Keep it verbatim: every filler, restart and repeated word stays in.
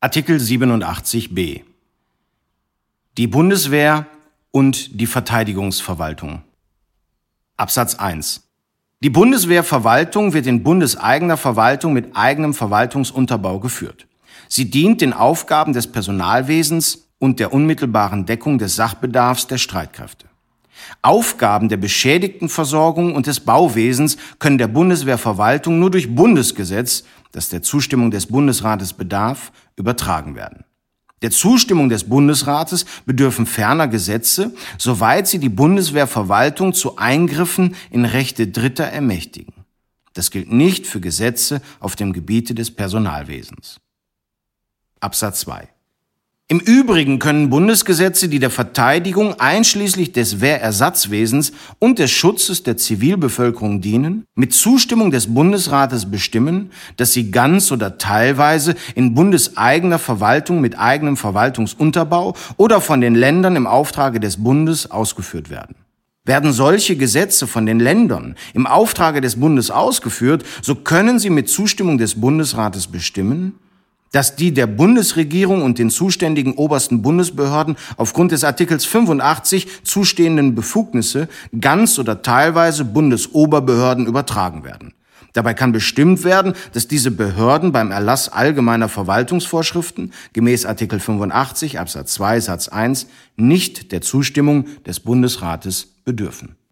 Artikel siebenundachtzig b. Die Bundeswehr und die Verteidigungsverwaltung. Absatz eins. Die Bundeswehrverwaltung wird in bundeseigener Verwaltung mit eigenem Verwaltungsunterbau geführt. Sie dient den Aufgaben des Personalwesens und der unmittelbaren Deckung des Sachbedarfs der Streitkräfte. Aufgaben der Beschädigtenversorgung und des Bauwesens können der Bundeswehrverwaltung nur durch Bundesgesetz, das der Zustimmung des Bundesrates bedarf, übertragen werden. Der Zustimmung des Bundesrates bedürfen ferner Gesetze, soweit sie die Bundeswehrverwaltung zu Eingriffen in Rechte Dritter ermächtigen. Das gilt nicht für Gesetze auf dem Gebiete des Personalwesens. Absatz zwei. Im Übrigen können Bundesgesetze, die der Verteidigung einschließlich des Wehrersatzwesens und des Schutzes der Zivilbevölkerung dienen, mit Zustimmung des Bundesrates bestimmen, dass sie ganz oder teilweise in bundeseigener Verwaltung mit eigenem Verwaltungsunterbau oder von den Ländern im Auftrage des Bundes ausgeführt werden. Werden solche Gesetze von den Ländern im Auftrage des Bundes ausgeführt, so können sie mit Zustimmung des Bundesrates bestimmen, dass die der Bundesregierung und den zuständigen obersten Bundesbehörden aufgrund des Artikels fünfundachtzig zustehenden Befugnisse ganz oder teilweise Bundesoberbehörden übertragen werden. Dabei kann bestimmt werden, dass diese Behörden beim Erlass allgemeiner Verwaltungsvorschriften gemäß Artikel fünfundachtzig Absatz zwei Satz eins nicht der Zustimmung des Bundesrates bedürfen.